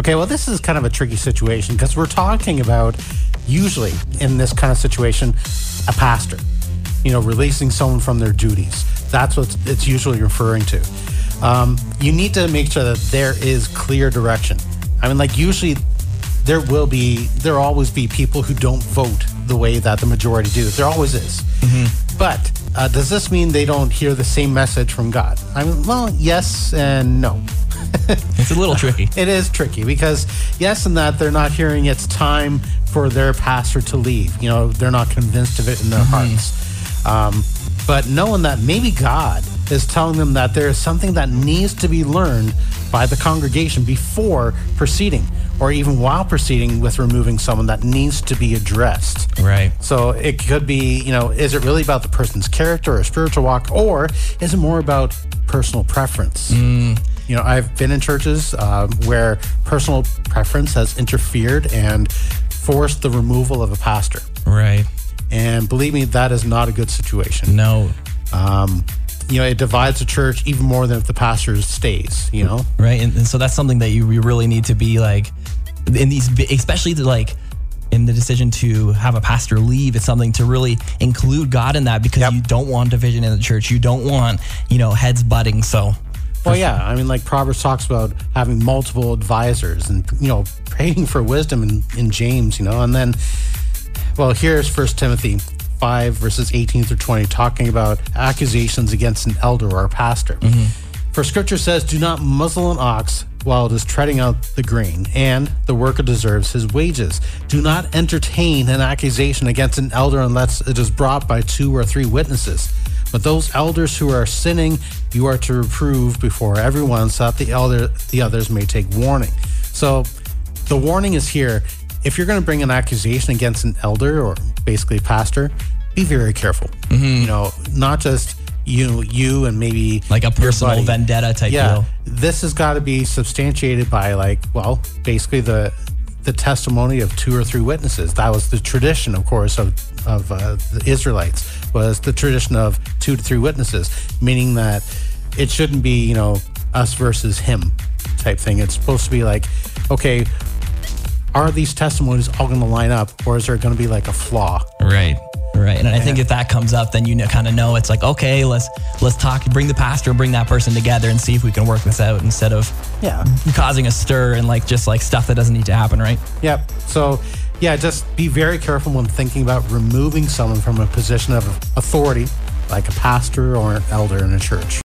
Okay, well, this is kind of a tricky situation because we're talking about, usually in this kind of situation, a pastor, releasing someone from their duties. That's what it's usually referring to. You need to make sure that there is clear direction. I mean, like, usually there'll always be people who don't vote the way that the majority do. There always is. Mm-hmm. But does this mean they don't hear the same message from God? I mean, well, yes and no. It's a little tricky. It is tricky because, yes, in that they're not hearing it's time for their pastor to leave. They're not convinced of it in their hearts. But knowing that maybe God is telling them that there is something that needs to be learned by the congregation before proceeding, or even while proceeding with removing someone, that needs to be addressed. Right. So it could be, is it really about the person's character or spiritual walk, or is it more about personal preference? I've been in churches where personal preference has interfered and forced the removal of a pastor. Right. And believe me, that is not a good situation. No. It divides the church even more than if the pastor stays, Right. And so that's something that you really need to be like, in these, especially like in the decision to have a pastor leave, it's something to really include God in that, because you don't want division in the church. You don't want, heads butting. So. Well, yeah. I mean, like Proverbs talks about having multiple advisors and, praying for wisdom in James, and then, well, here's 1 Timothy 5 verses 18 through 20, talking about accusations against an elder or a pastor. Mm-hmm. For scripture says, do not muzzle an ox while it is treading out the grain, and the worker deserves his wages. Do not entertain an accusation against an elder unless it is brought by 2 or 3 witnesses. But those elders who are sinning, you are to reprove before everyone, so that the others may take warning. So the warning is here. If you're going to bring an accusation against an elder or basically pastor, be very careful. Mm-hmm. Not just you and maybe like a personal vendetta type deal. This has got to be substantiated by basically the testimony of 2 or 3 witnesses. That was the tradition, of course, of the Israelites, was the tradition of 2 to 3 witnesses, meaning that it shouldn't be, us versus him type thing. It's supposed to be like, okay, are these testimonies all going to line up, or is there going to be like a flaw? Right. And I think if that comes up, then you kind of know it's like, okay, let's talk, bring the pastor, bring that person together and see if we can work this out, instead of causing a stir and just stuff that doesn't need to happen, right? Yep. So, just be very careful when thinking about removing someone from a position of authority, like a pastor or an elder in a church.